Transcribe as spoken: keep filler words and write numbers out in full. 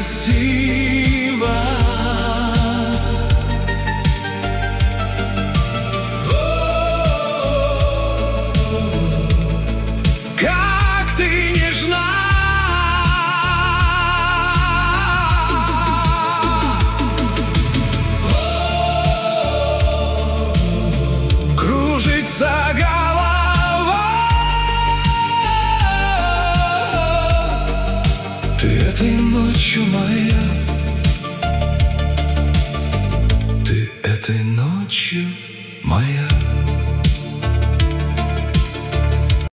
красива. Как ты нежна, кружится голова. Ты этой ночью моя, ты этой ночью моя.